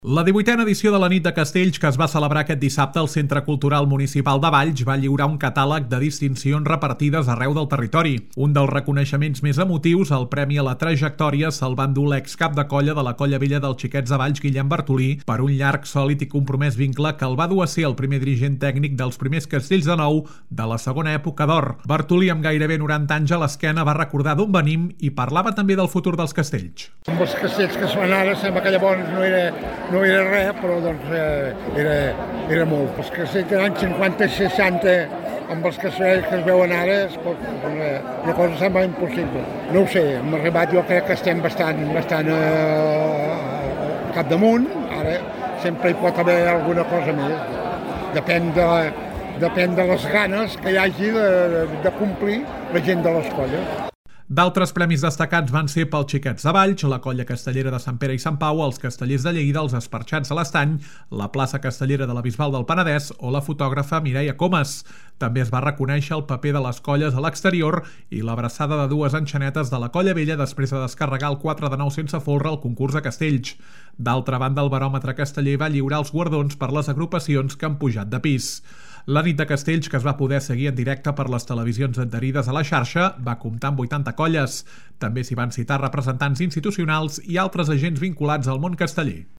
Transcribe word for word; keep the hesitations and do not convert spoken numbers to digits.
La divuitena edició de la Nit de Castells, que es va celebrar aquest dissabte al Centre Cultural Municipal de Valls, va lliurar un catàleg de distincions repartides arreu del territori. Un dels reconeixements més emotius, el Premi a la Trajectòria, se'l va endur l'excap de colla de la Colla Vella dels Xiquets de Valls, Guillem Bartolí, per un llarg, sòlid i compromès vincle que el va dur a ser el primer dirigent tècnic dels primers castells de nou de la segona època d'or. Bartolí, amb gairebé noranta anys a l'esquena, va recordar d'on venim i parlava també del futur dels castells. Amb els castells que es fan ara, sembla que llavors no era, no era res, però doncs eh, era, era molt. Els castells de l'any cinquanta i seixanta, amb els castells que es veuen ara, es pot, una cosa sembla impossible. No ho sé, hem arribat, jo crec que estem bastant, bastant eh, capdamunt, ara sempre hi pot haver alguna cosa més. Depèn de, depèn de les ganes que hi hagi de, de complir la gent de les colles. D'altres premis destacats van ser pels Xiquets de Valls, la Colla Castellera de Sant Pere i Sant Pau, els Castellers de Lleida, els Esparxats a l'Estany, la Plaça Castellera de la Bisbal del Penedès o la fotògrafa Mireia Comas. També es va reconèixer el paper de les colles a l'exterior i l'abraçada de dues enxanetes de la Colla Vella després de descarregar el quatre de nou sense folre al concurs de castells. D'altra banda, el baròmetre casteller va lliurar els guardons per les agrupacions que han pujat de pis. La Nit de Castells, que es va poder seguir en directe per les televisions adherides a la xarxa, va comptar amb vuitanta colles. També s'hi van citar representants institucionals i altres agents vinculats al món casteller.